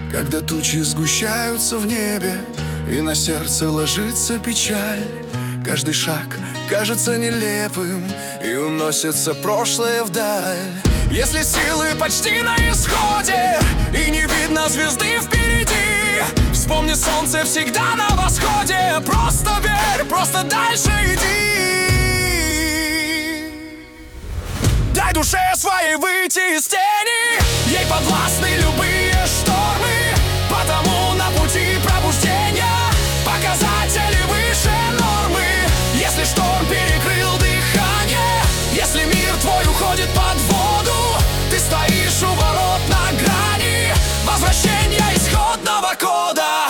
Когда тучи сгущаются в небе и на сердце ложится печаль, каждый шаг кажется нелепым и уносится прошлое вдаль. Если силы почти на исходе и не видно звезды впереди, вспомни, солнце всегда на восходе. Просто верь, просто дальше иди. Дай душе своей выйти из тени, ей подвластны любые штормы, потому на пути пробуждения показатели выше нормы. Если шторм перекрыл дыхание, если мир твой уходит под воду, ты стоишь у ворот на грани возвращения исходного кода.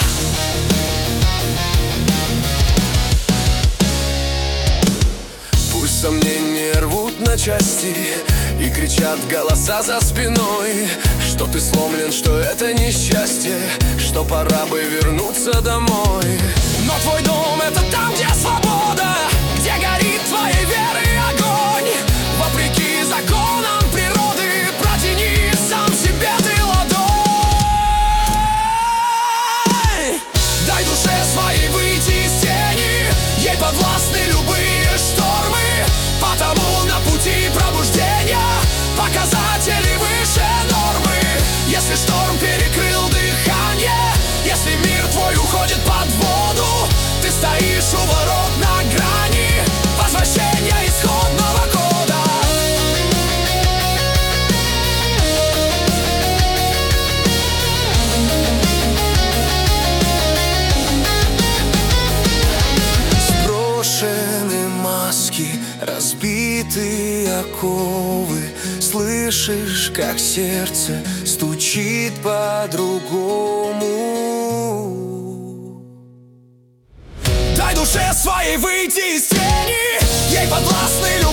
Пусть сомнения рвут на части и кричат голоса за спиной, что ты сломлен, что это несчастье, что пора бы вернуться домой. Но твой дом — это там, где свобода, где горит твоей веры огонь. Вопреки законам природы протяни сам себе ты ладонь. Дай душе своей выйти из тени, ей подвластны любые штормы, потому на пути пробуждения показатели выше нормы. Если шторм перекрыл дыхание, если мир твой уходит под воду, ты стоишь у ворот на грани возвращения исходного кода. Сброшены маски, разбитые оковы, слышишь, как сердце стучит по-другому. Дай душе своей выйти из тени, ей подвластны